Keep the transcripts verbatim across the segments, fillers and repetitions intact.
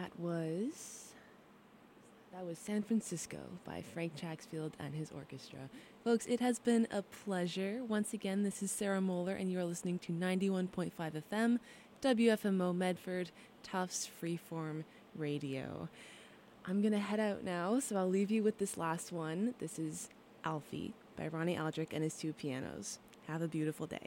That was that was San Francisco by Frank Chaxfield and his orchestra. Folks, it has been a pleasure. Once again, this is Sarah Moeller, and you are listening to ninety-one point five F M, W F M O Medford, Tufts Freeform Radio. I'm going to head out now, so I'll leave you with this last one. This is Alfie by Ronnie Aldrich and his two pianos. Have a beautiful day.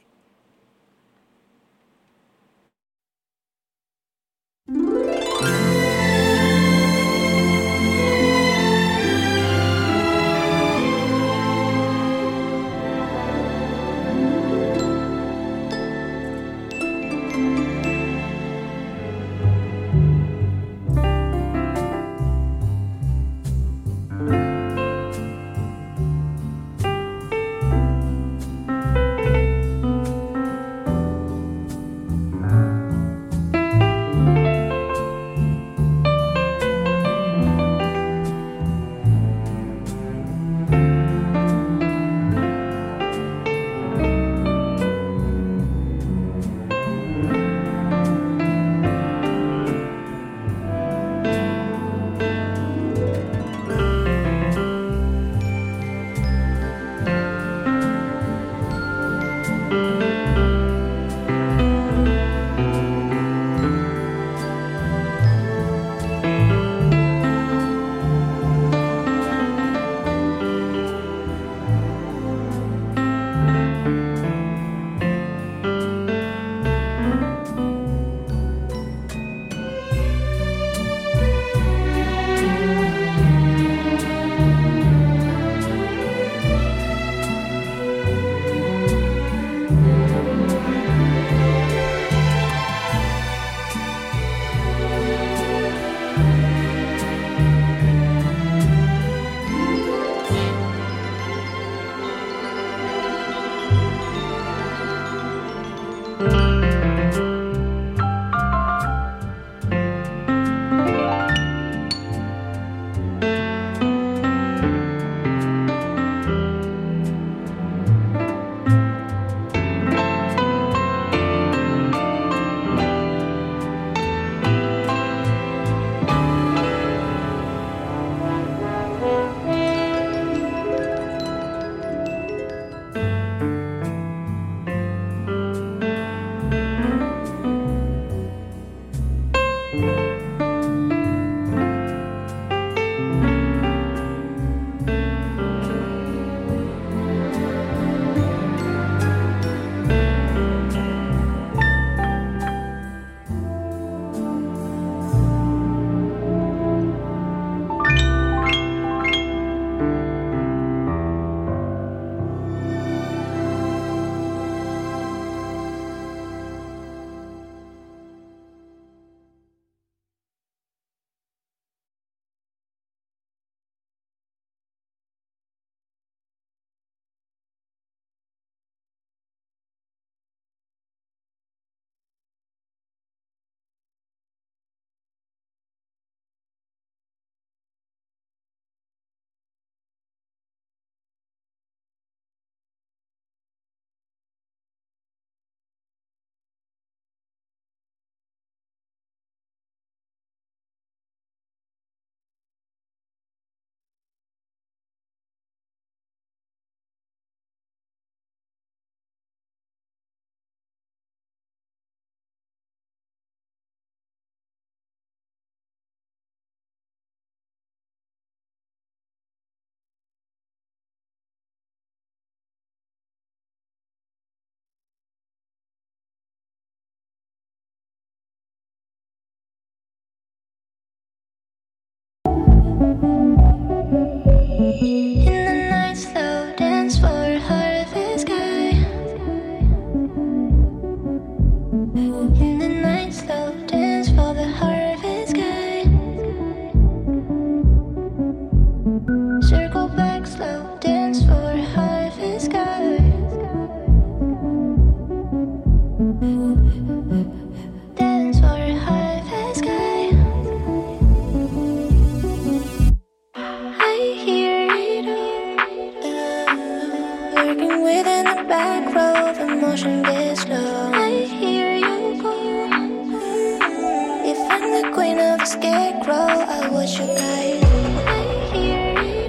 Motion gets slow. I hear you go. If I the queen of the scarecrow. I watch you guys. I hear it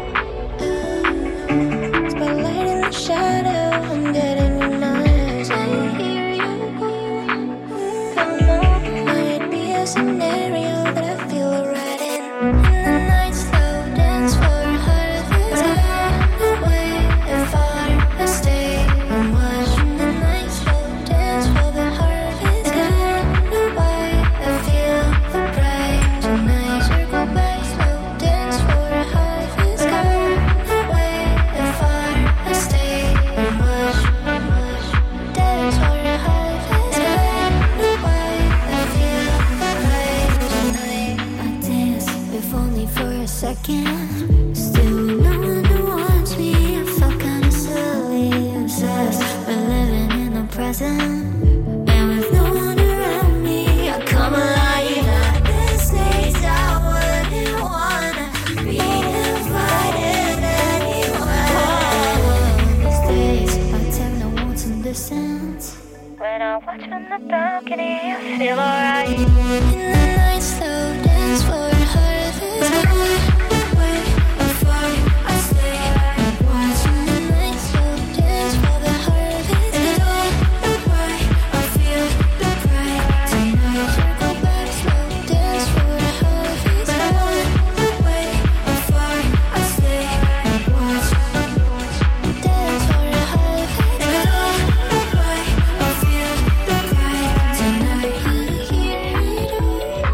all. Spotlight in the shadow. I'm getting you nice. I hear you go. Come on, might be a scenario that I feel alright in. In the night, slow dance for a heart that's gone away and far. I stay and watch. In the night, slow dance for the heart that's gone away. I feel the bright tonight. Circle back, slow dance for a heart that's gone away and far. I stay and watch. Dance for a heart that's gone away. I feel the bright tonight. I dance, if only for a second. Still with no one who wants me. I felt kinda silly, obsessed with living in the present. And with no one around me, I come alive at this stage. I wouldn't wanna be invited anywhere. These days, I take no walks in distance. When I watch from the balcony, I feel alright. In the night, slow dance for a heart that's gone away and far. I stay and watch. In the night, slow dance for the heart that's gone away. I feel the bright tonight. Circle back, slow dance for a heart that's gone away and far. I stay and watch. Dance for a heart that's gone away. I feel the bright tonight. I hear it all.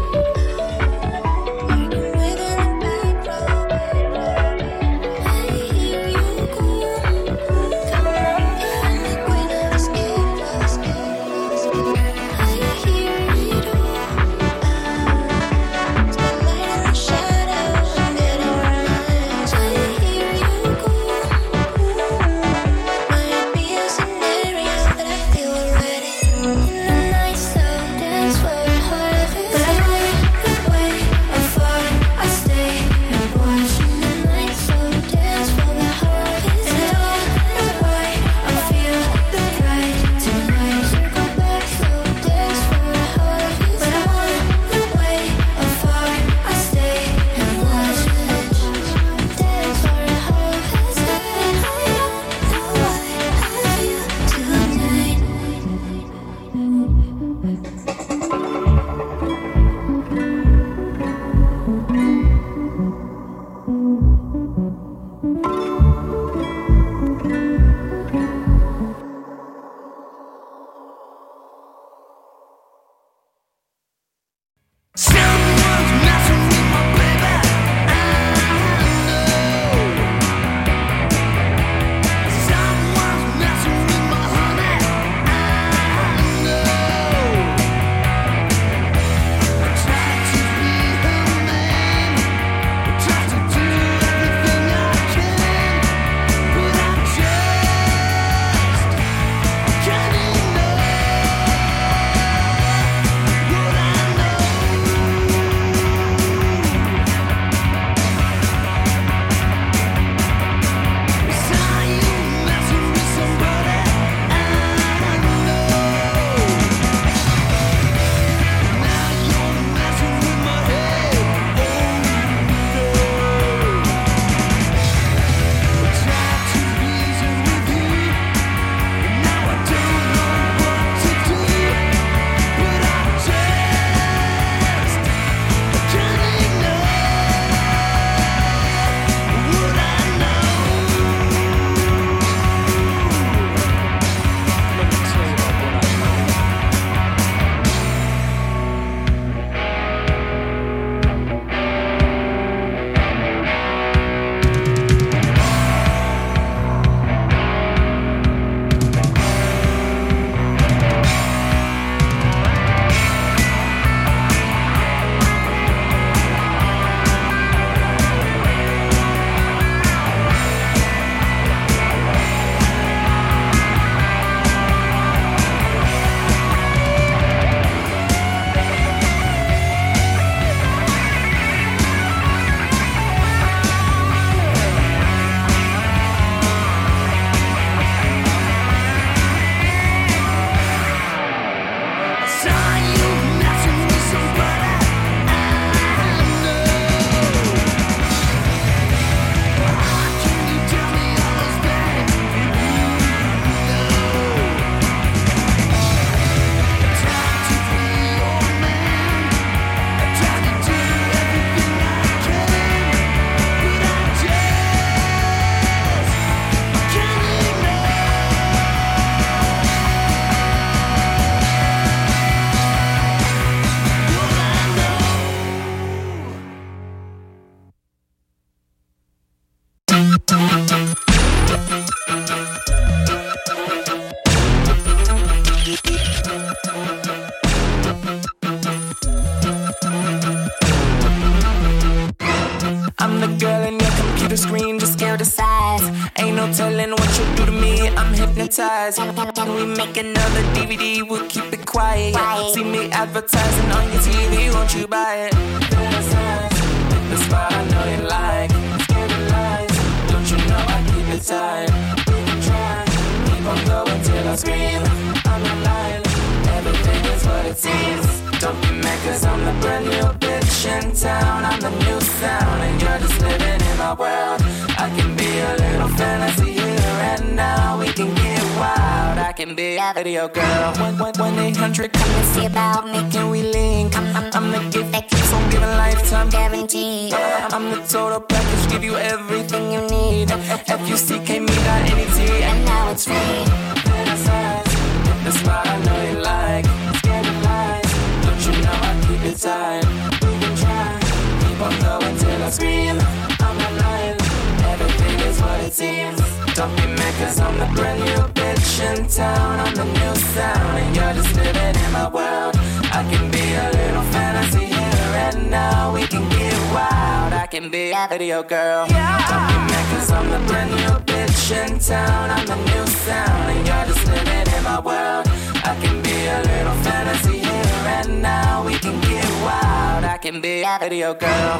hypnotized. Can we make another D V D? We'll keep it quiet. See me advertising on your T V, won't you buy it? The spot I know you like. Scary lies. Don't you know I keep it tight? We can try. Keep on going till I scream. I'm not lying. Everything is what it seems. Don't be mad cause I'm the brand new bitch in town. I'm the new sound and you're just living in my world. I can be a little fantasy here and now. We can get wild. I can be a video girl. one eight hundred come and see about me. Can we link? I'm, I'm, I'm the gift that keeps on giving lifetime guarantee. Yeah, I'm the total package, give you everything you need. F U C K me dot N E T and now it's free. The spot I know you like. Scary lies. Don't you know I keep it tight? We can try. Keep on going till I scream. I'm not lying. Everything is what it seems. Don't be mad cause I'm the brand new bitch in town. I'm the new sound and you're just living in my world. I can be a little fantasy here and now. We can get wild. I can be a video girl. Yeah. Don't be mad cause I'm the brand new bitch in town. I'm the new sound and you're just living in my world. I can be a little fantasy here and now. We can get wild. I can be a video girl.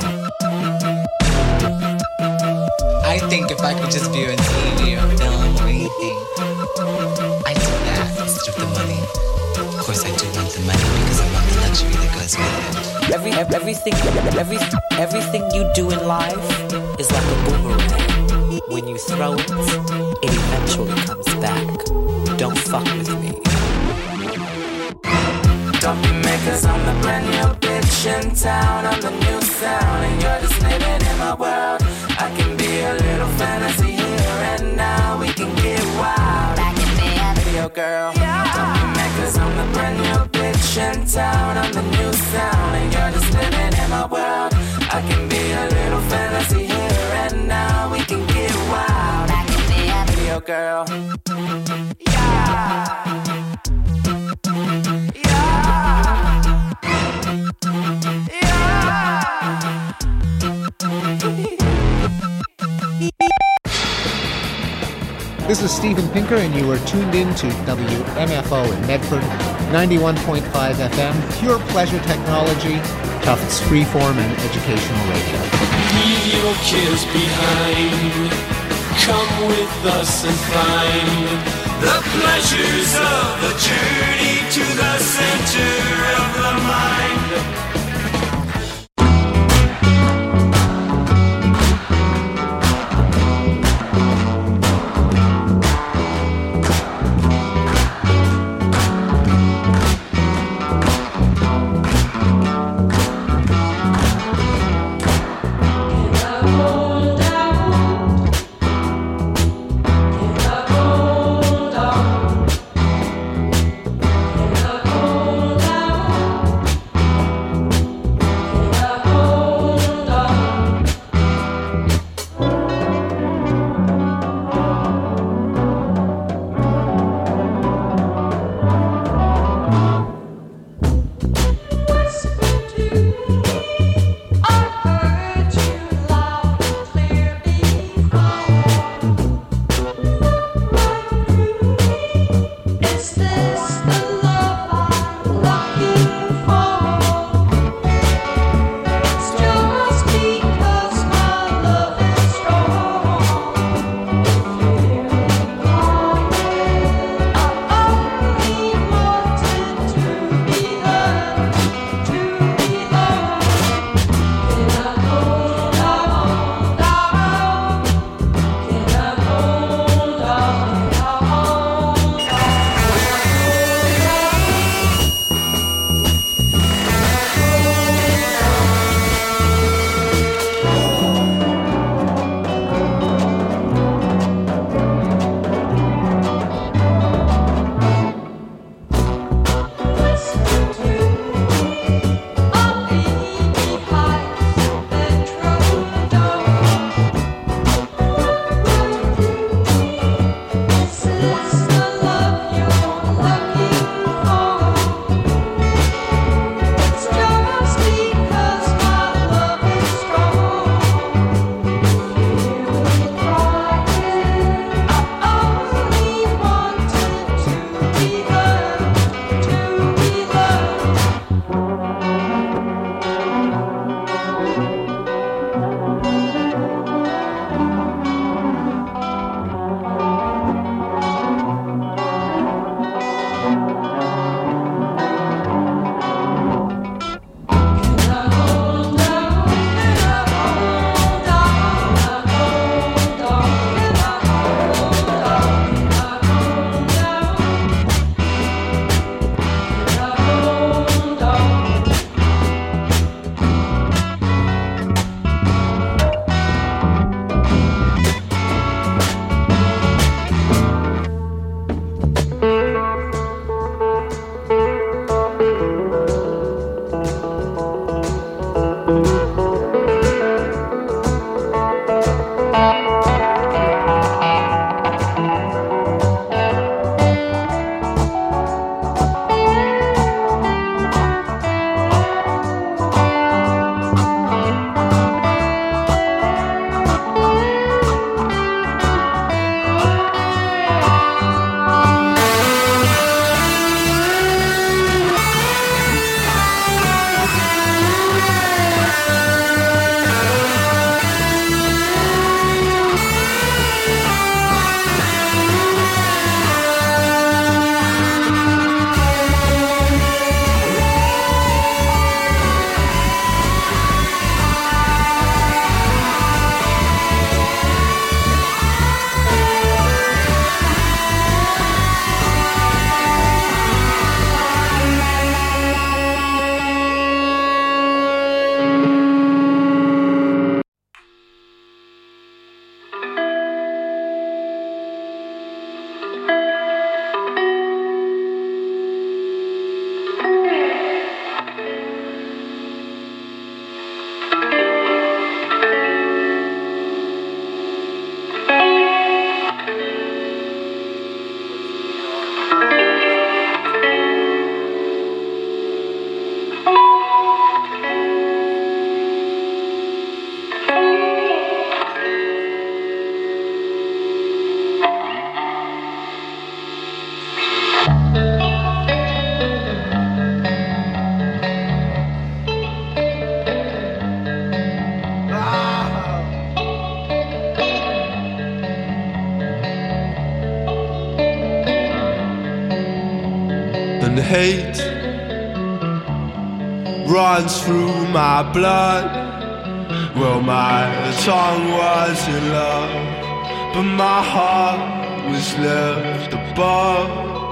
I think if I could just view a T V or film or anything, I'd do that instead of the money. Of course, I do want the money because I want the luxury that goes with it. Every, everything, every, everything you do in life is like a boomerang. When you throw it, it eventually comes back. Don't fuck with me. Don't be mad cause I'm the brand new bitch in town. I'm the new sound and you're just living in my world. I can be a little fantasy here and now. We can get wild. I can be a video girl. Yeah. Don't be mad cause I'm the brand new bitch in town. I'm the new sound and you're just living in my world. I can be a little fantasy here and now. We can get wild. I can be a video girl. Yeah. This is Steven Pinker, and you are tuned in to W M F O in Medford, ninety-one point five F M, pure pleasure technology, Tufts freeform and educational radio. Leave your cares behind. Come with us and find the pleasures of the journey to the center of the mind. and hate runs through my blood. Well, my tongue was in love, but my heart was left above.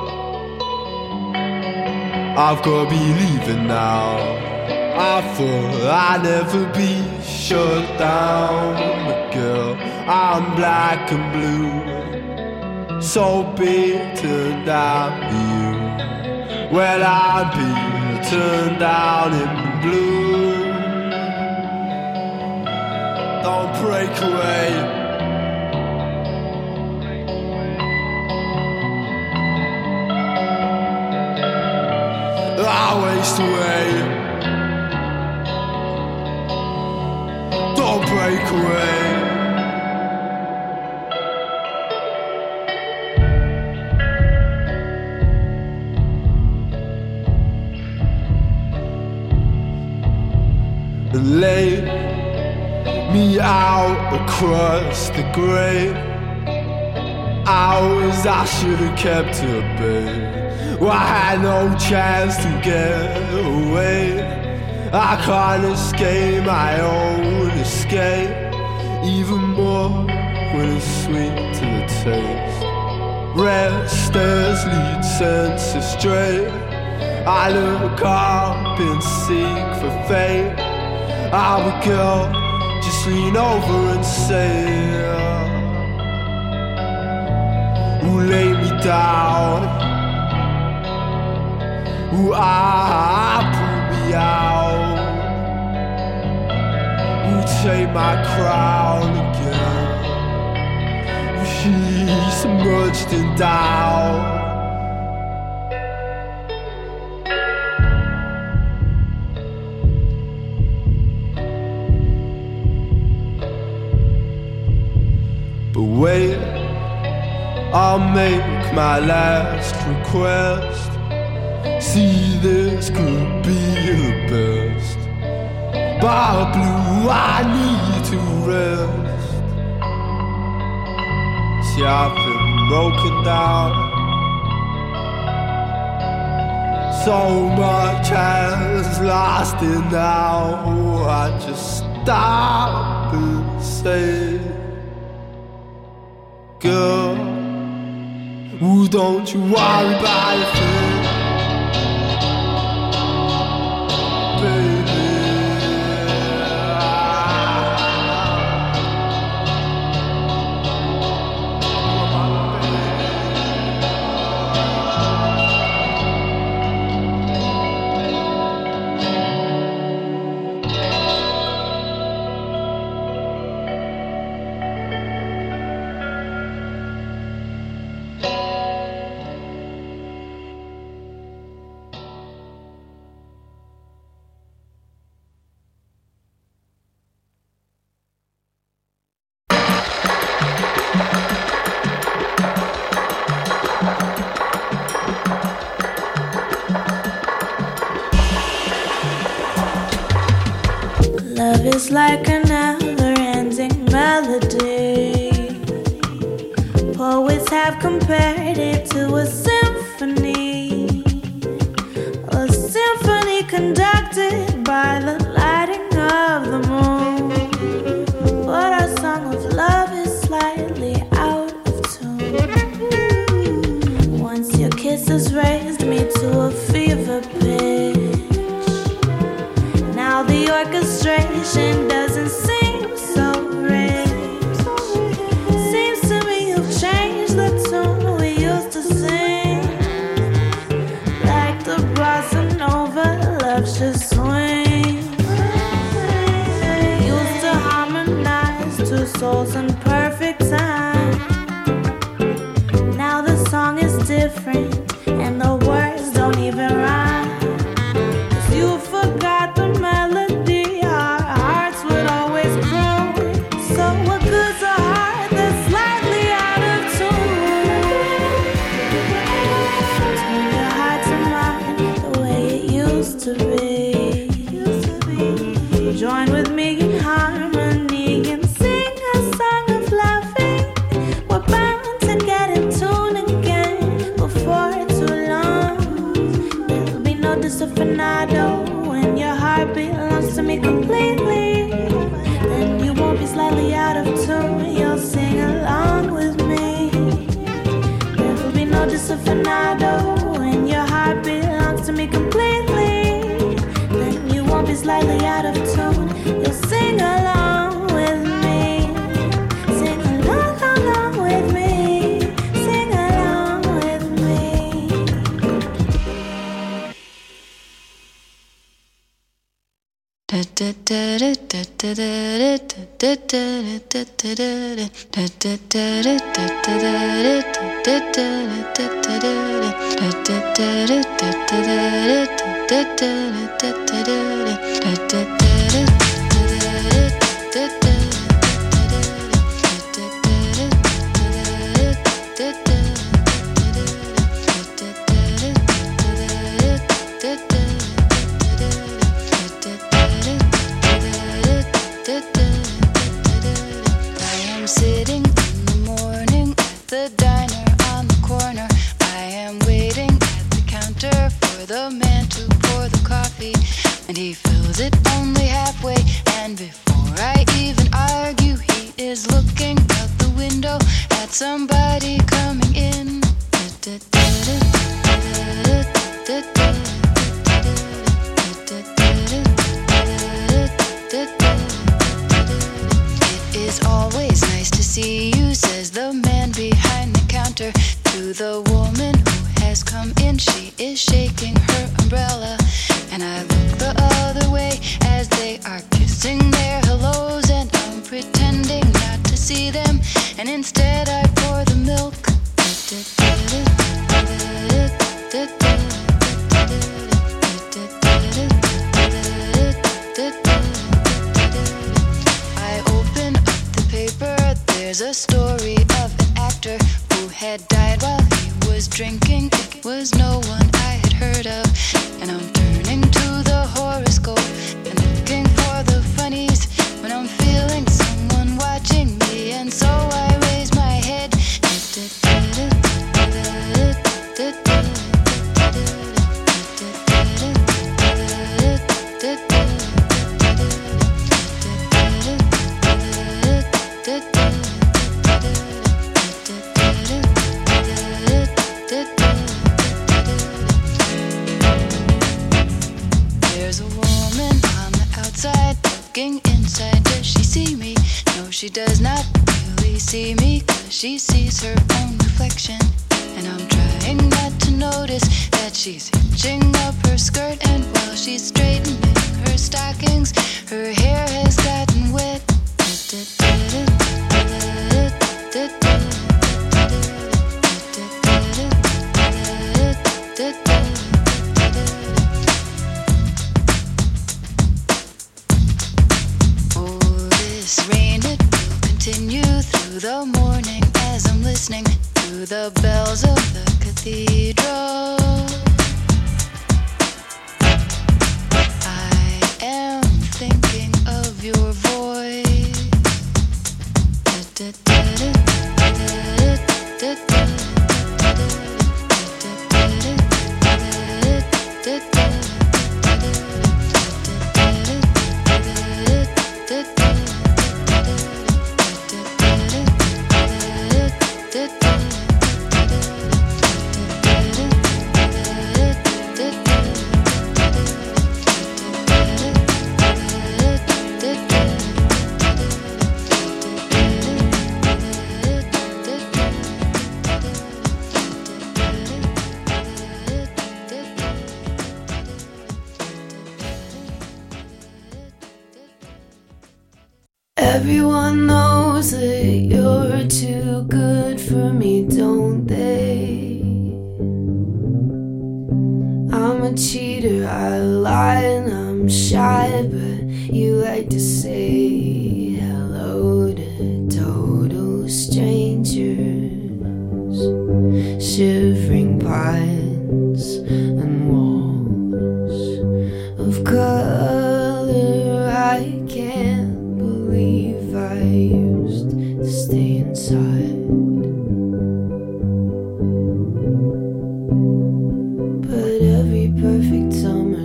I've got to be leaving now. I thought I'd never be shut down, but girl, I'm black and blue, so beaten down to you. Well, I'm being turned down in blue. Don't break away. I waste away. Don't break away. And lay me out across the grave. Hours I should have kept to bed. Well, I had no chance to get away. I can't escape my own escape, even more when it's sweet to the taste. Restless lead senses stray. I look up and seek for fate. I would go, just lean over and say, ooh, lay me down. Ooh, ah, pull me out. Ooh, take my crown again. Ooh, she's submerged in doubt. But wait, I'll make my last request. See, this could be the best. But blue, I need to rest. See, I've been broken down. So much has lasted now. I just stop and say, girl, ooh, don't you worry about a thing, baby. Love is like a never-ending melody. Poets have compared it to a symphony, a symphony conducted by the lighting of the moon. But our song of love is slightly out of tune. Once your kisses raised me to a fever pitch. Now the orchestration doesn't seem so rich. Seems to me you've changed the tune we used to sing. Like the bossa nova, love should swing. Used to harmonize two souls in perfect time. Now the song is different and the words don't even rhyme. 'Cause you forgot the melody our hearts would always grow. So what good's a heart that's slightly out of tune? Turn your heart to mine the way it used to be. Join with me in harmony and sing a song of loving. We're bound to get in tune again before disafinado when your heart belongs to me completely. Then you won't be slightly out of tune. You'll sing along with me. There will be no disafinado when your heart belongs to me completely. Then you won't be slightly out of tune. You'll sing along with me. Sing along, along with me. Sing along with me. Da da da da da da da da da da da I am sitting in the morning at the diner on the corner. I am waiting at the counter for the man to pour the coffee, and he fills it only halfway. And before I even argue, he is looking out the window at somebody coming in. It is always nice to see you, says the man behind the counter to the woman who has come in. She is shaking her umbrella, and I look the other way as they are kissing their hellos, and I'm pretending not to see them, and instead I pour the milk. I open up the paper. There's a story of an actor who had died while he was drinking. It was no one I had heard of, and I'm turning to the horoscope and looking for the funnies when I'm feeling someone watching me, and so I raise my head. There's a woman on the outside looking inside. Does she see me? No, she does not really see me, 'cause she sees her own reflection. And I'm trying not to notice that she's hitching up her skirt, and while she's straightening her stockings, her hair has gotten wet. Oh, this rain, it will continue through the morning as I'm listening to the bells of the cathedral. I am thinking of your voice. Everyone knows that you're too good for me, don't they? I'm a cheater, I lie and I'm shy, but you like to say hello to total strangers. Shivering pines and walls of color, I can't believe I used to stay inside. But every perfect summer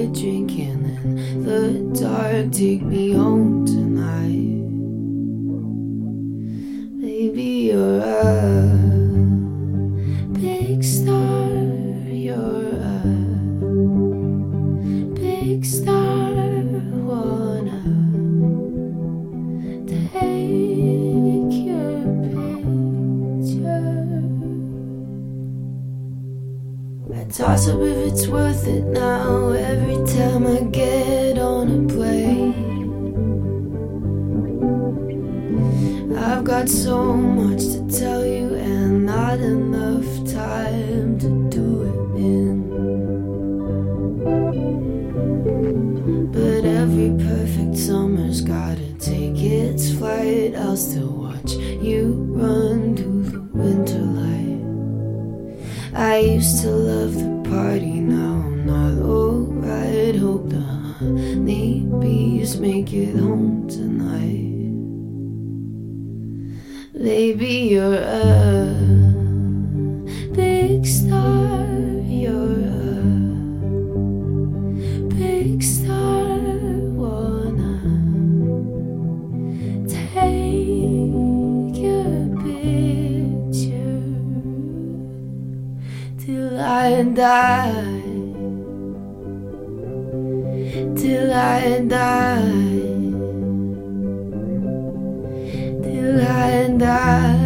started drinking in the dark. Take me home tonight. Baby, you're a big star. You're a big star. Wanna take your picture. I toss up if it's worth it now. Every time I get on a plane, I've got so much to tell you and not enough time to do it in. But every perfect summer's gotta take its flight. I'll still watch you run to the winter light. I used to love the party, now I'm not alright. Hope the honey bees make it home tonight. Baby, you're a big star. You're a big star. Wanna take your picture till I die. Till I die. Till I die.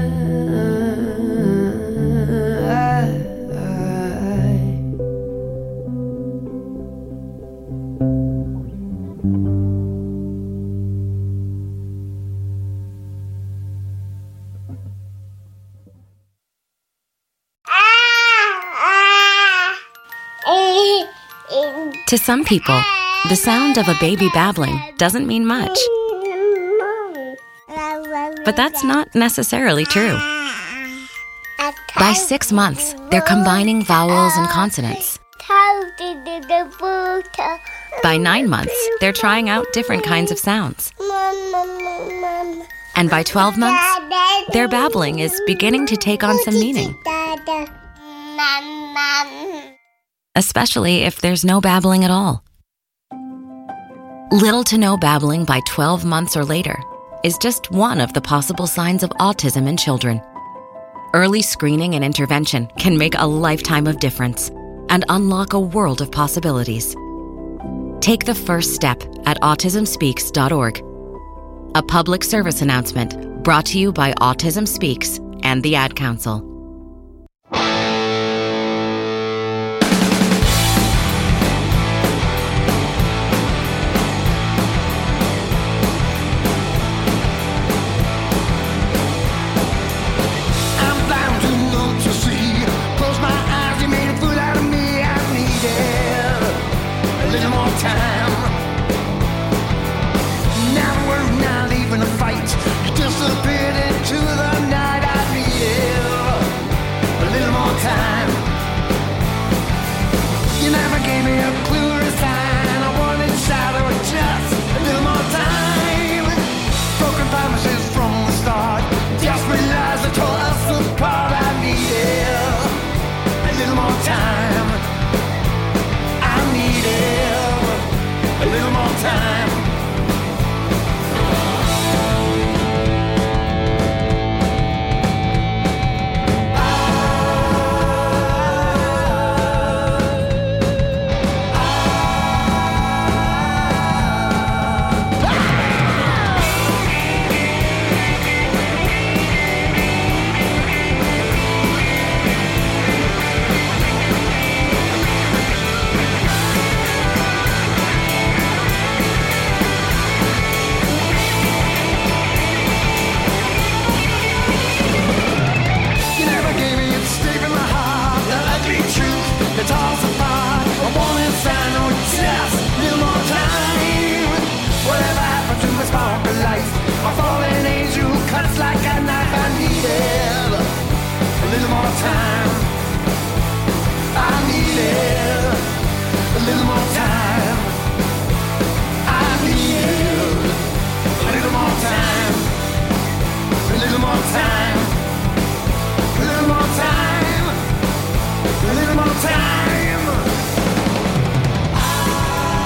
To some people, the sound of a baby babbling doesn't mean much. But that's not necessarily true. By six months, they're combining vowels and consonants. By nine months, they're trying out different kinds of sounds. And by twelve months, their babbling is beginning to take on some meaning. Especially if there's no babbling at all. Little to no babbling by twelve months or later is just one of the possible signs of autism in children. Early screening and intervention can make a lifetime of difference and unlock a world of possibilities. Take the first step at autism speaks dot org. A public service announcement brought to you by Autism Speaks and the Ad Council. Time, a little more time.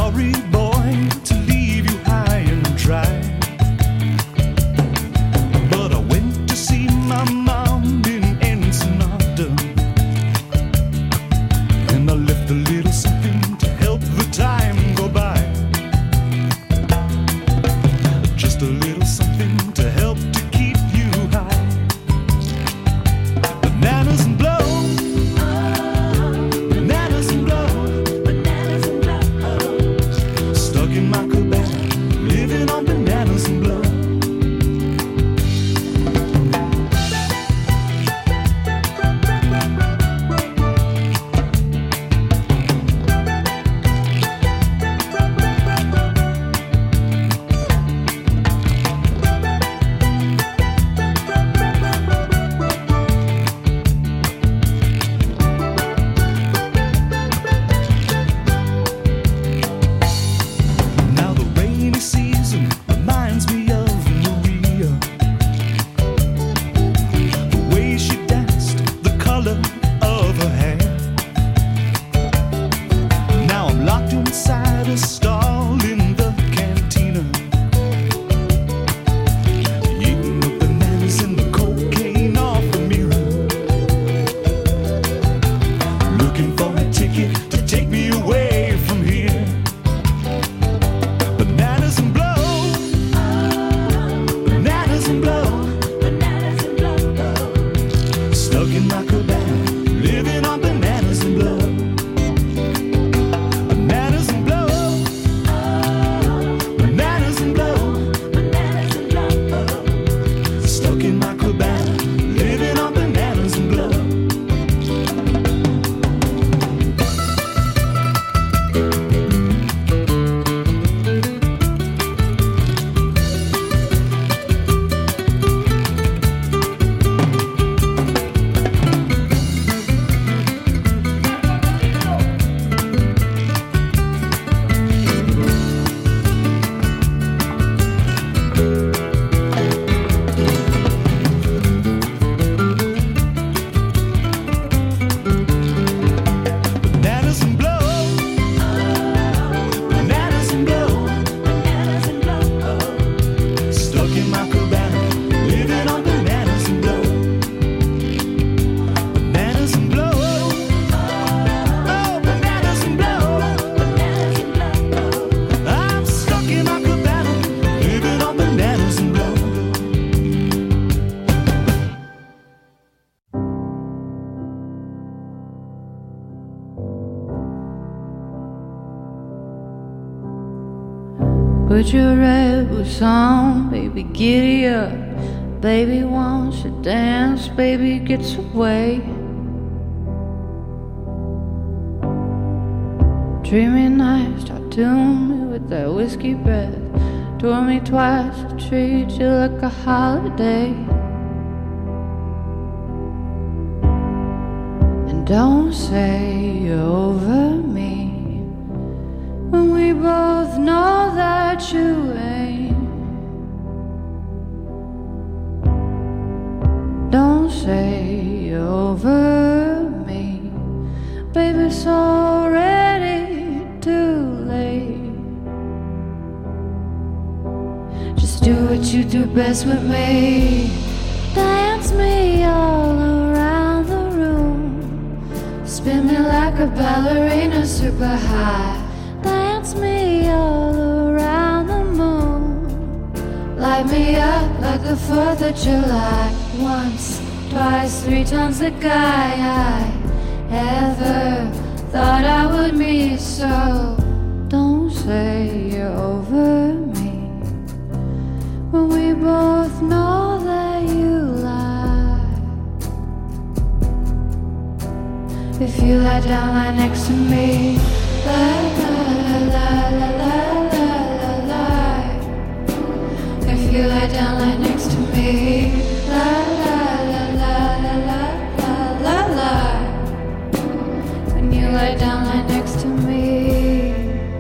sorry, boy, to leave you high and dry. But I went to see my mom in Ensenada, and I left a little something to help the time go by. Just a little something to help to keep you high. Bananas and blow, bananas and blow, bananas and blow. Stuck in my cabana, living on bananas and blow. Now the rainy season reminds me of Maria. The way she danced, the color of her hair. Now I'm locked inside a stall in the cantina, eating the bananas and the cocaine off the mirror, looking for a ticket to take me away from here. Bananas and blow, bananas and blow, bananas and blow. Stuck in my cabana, living on bananas and blow. Bananas and blow, bananas and blow, bananas and blow. Stuck in my cabana, living on bananas and blow. Bananas and blow, bananas and blow, bananas and blow. Stuck in my cabana, living on bananas and blow. Bananas and blow, oh, bananas and blow, bananas and blow. I'm stuck in my cabana, living on bananas and blow. Put your red boots on, baby, giddy up. Baby wants to dance, baby gets away. Treat me nice, tattoo me with that whiskey breath. Tour me twice, treat you like a holiday. And don't say you're over me when we both know that you ain't. Don't say you're over me, baby, it's already too late. Just do what you do best with me. Dance me all around the room, spin me like a ballerina super high. Dance me all around the moon, light me up like the fourth of July. Once, twice, three times the guy I ever thought I would meet. So don't say you're over me when we both know that you lie. If you lie down, lie next to me. Lie, lie, lie, lie, lie, lie, lie, lie. If you lie down, lie next to me. Lie, lie, lie, lie, lie, lie, lie, lie. When you lie down, lie next to me.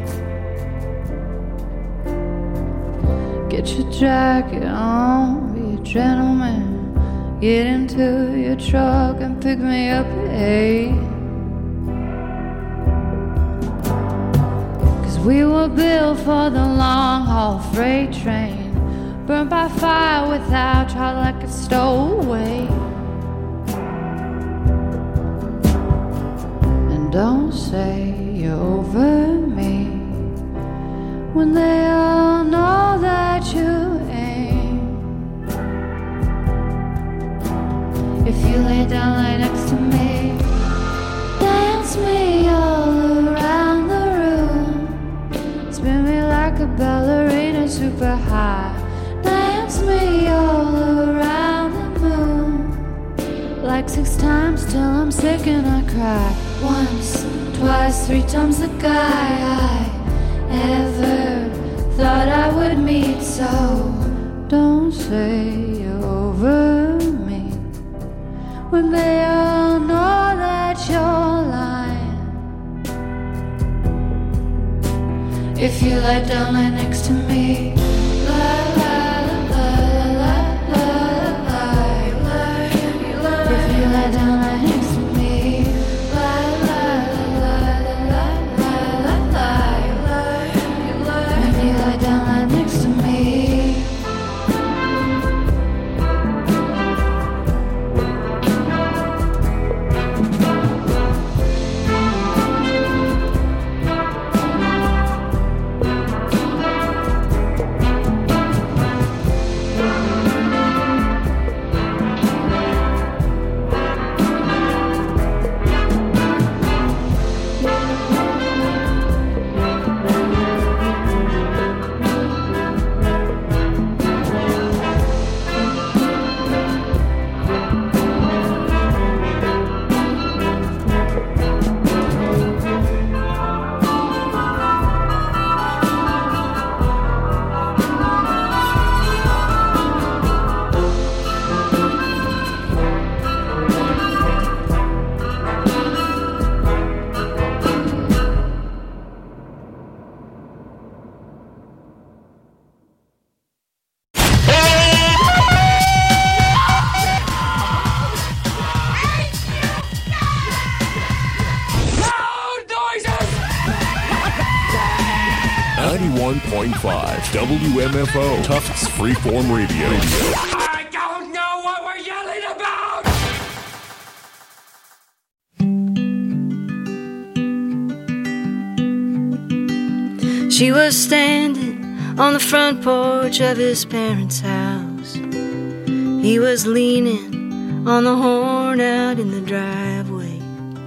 Get your jacket on, be a gentleman. Get into your truck and pick me up at eight. we were built for the long haul freight train, burned by fire without trial like a stowaway. And don't say you're over me when they all know that you ain't. If you lay down right next to me, dance me all around the room, spin me like a ballerina super high, dance me all around the moon, like six times till I'm sick and I cry. Once, twice, three times the guy I ever thought I would meet. So don't say you're over me when they all know that you're lying. If you lie down right next to me, lie, lie, lie, lie, lie, lie, lie. If you lie down right next to me, lie, lie, lie, lie, lie, lie, lie. If you lie down right next to me. ninety-one point five W M F O, Tufts Freeform Radio. I don't know what we're yelling about! She was standing on the front porch of his parents' house. He was leaning on the horn out in the driveway.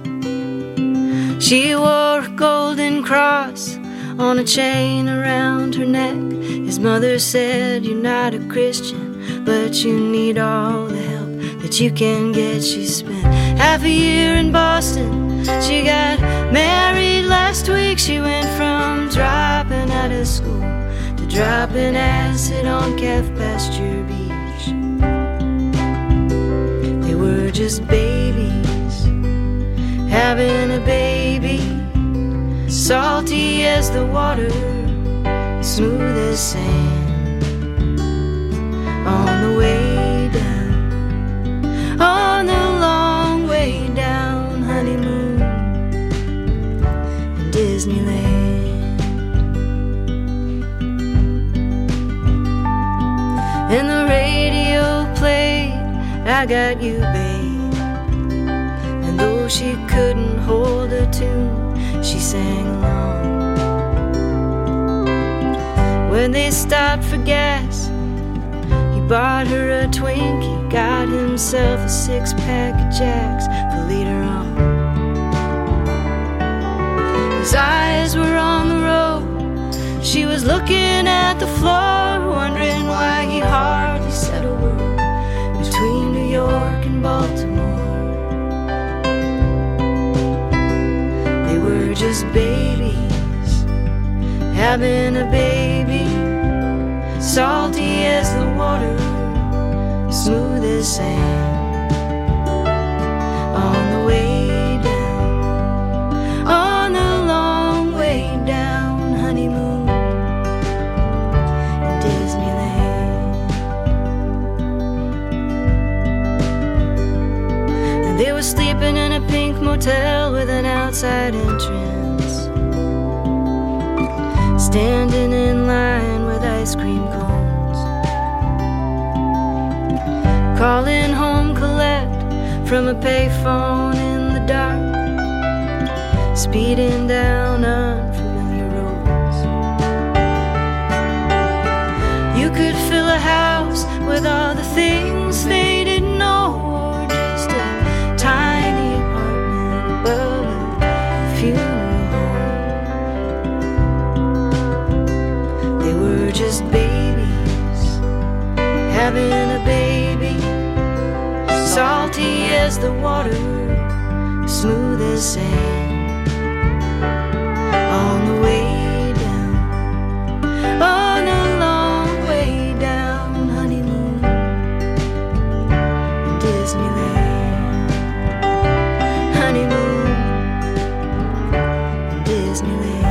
She wore a golden cross on a chain around her neck. His mother said, "You're not a Christian, but you need all the help that you can get." She spent half a year in Boston. She got married last week. She went from dropping out of school to dropping acid on Calf Pasture Beach. They were just babies having a baby, salty as the water, smooth as sand. On the way down, on the long way down, honeymoon in Disneyland. And the radio played, "I Got You, Babe." And though she couldn't hold a tune, she sang along. When they stopped for gas, he bought her a Twinkie, got himself a six-pack of Jacks for later on. His eyes were on the road, she was looking at the floor, wondering why he hardly said a word between New York and Baltimore. They were just babies having a baby, salty as the water, smooth as sand. On the way down, on the long way down, honeymoon in Disneyland. And they were sleeping in a pink motel with an outside entrance. standing in line with ice cream cones, calling home collect from a payphone in the dark, speeding down unfamiliar roads. You could fill a house with all the things they didn't know, or just a tiny apartment above a funeral home. They were just babies having a baby, salty as the water, smooth as sand. On the way down, on a long way down, honeymoon in Disneyland, honeymoon in Disneyland.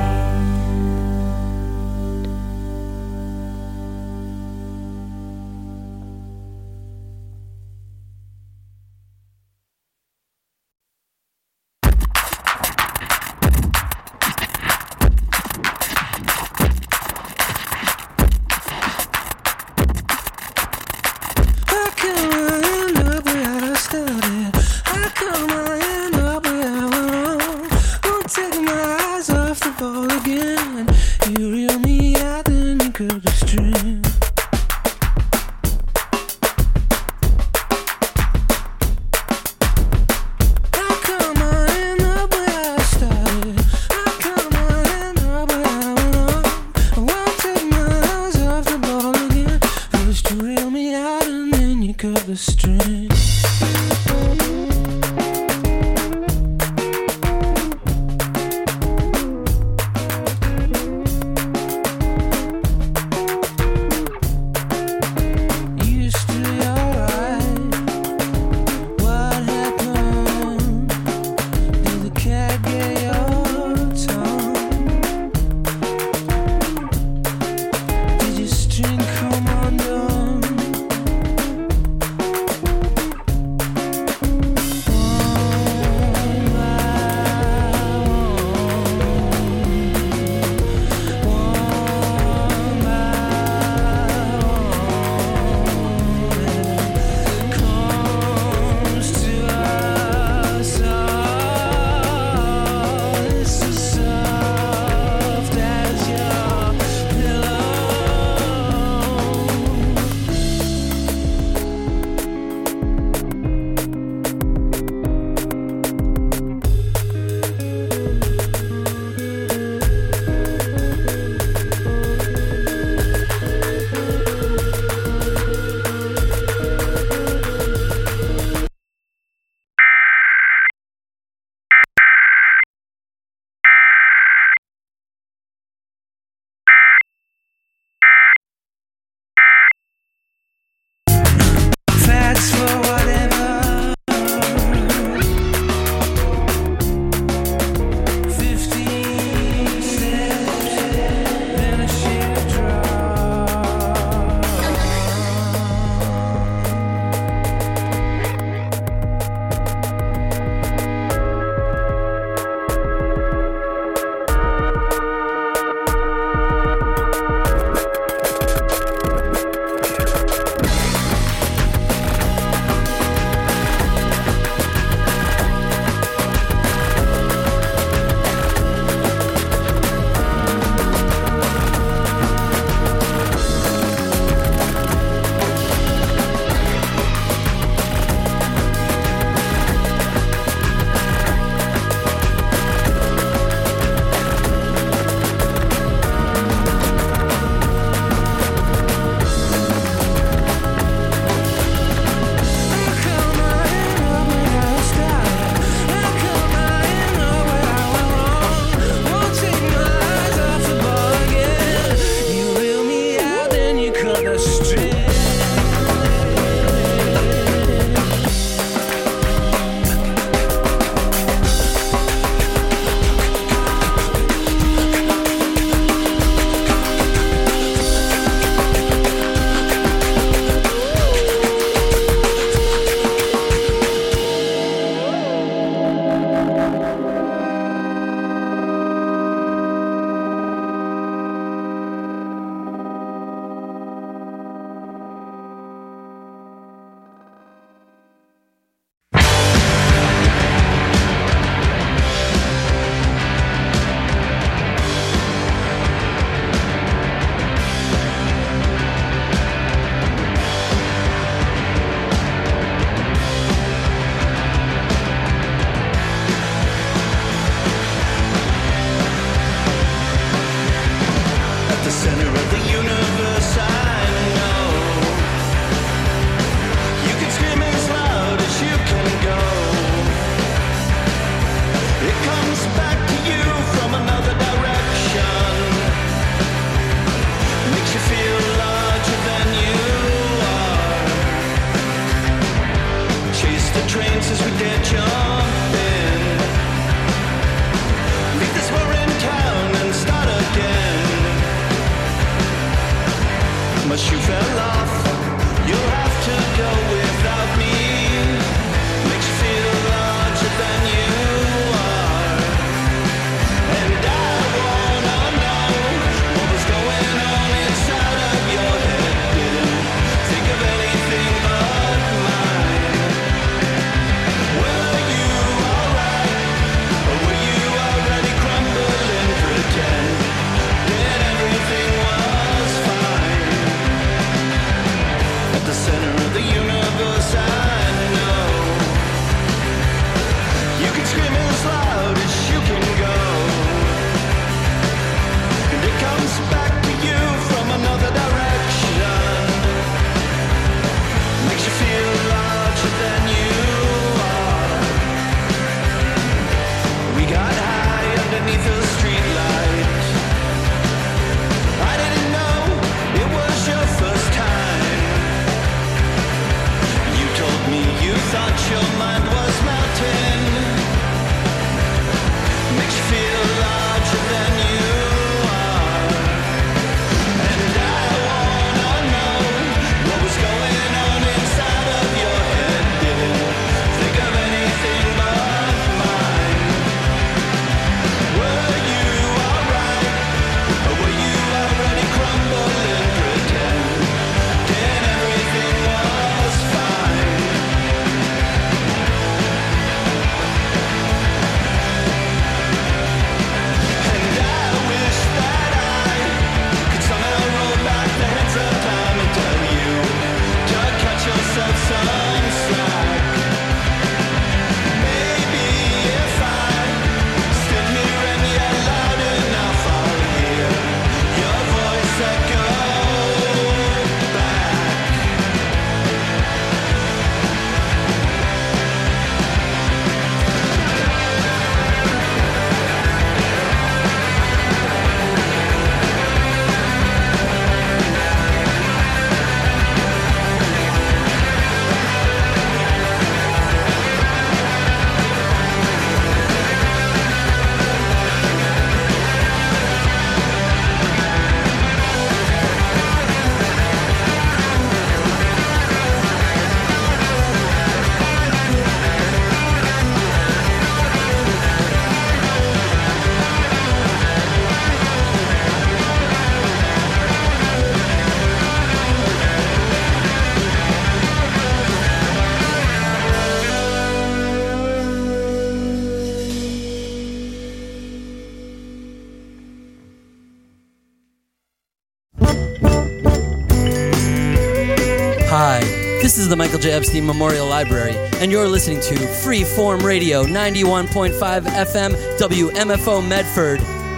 Hi, this is the Michael J. Epstein Memorial Library, and you're listening to Freeform Radio, ninety-one point five F M, W M F O Medford.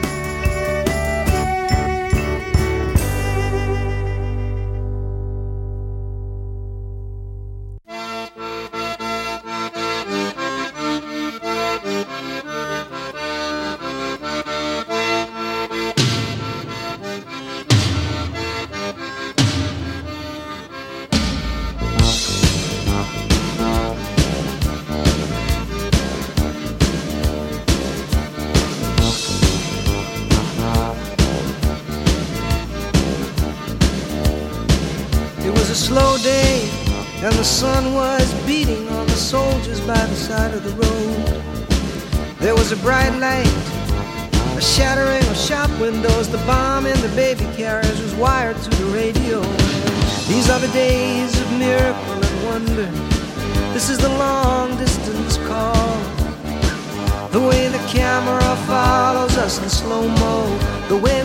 And the sun was beating on the soldiers by the side of the road. There was a bright light, a shattering of shop windows. The bomb in the baby carriage was wired to the radio. These are the days of miracle and wonder. This is the long distance call. The way the camera follows us in slow-mo. The way